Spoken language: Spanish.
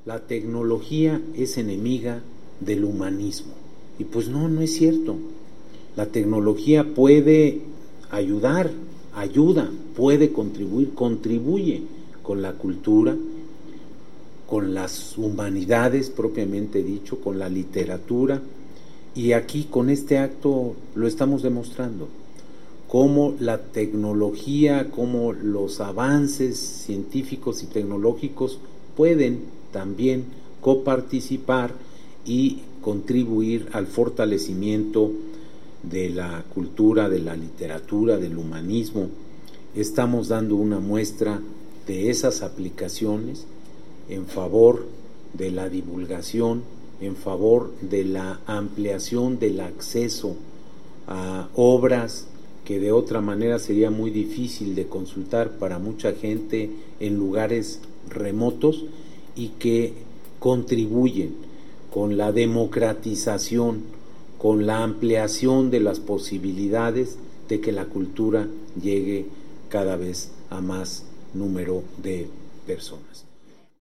la tecnología es enemiga del humanismo. Y pues no es cierto. La tecnología puede ayudar, puede contribuye con la cultura, con las humanidades propiamente dicho, con la literatura, y aquí con este acto lo estamos demostrando, cómo la tecnología, cómo los avances científicos y tecnológicos pueden también coparticipar y contribuir al fortalecimiento de la cultura, de la literatura, del humanismo. Estamos dando una muestra de esas aplicaciones en favor de la divulgación, en favor de la ampliación del acceso a obras que de otra manera sería muy difícil de consultar para mucha gente en lugares remotos, y que contribuyen con la democratización, con la ampliación de las posibilidades de que la cultura llegue cada vez a más número de personas.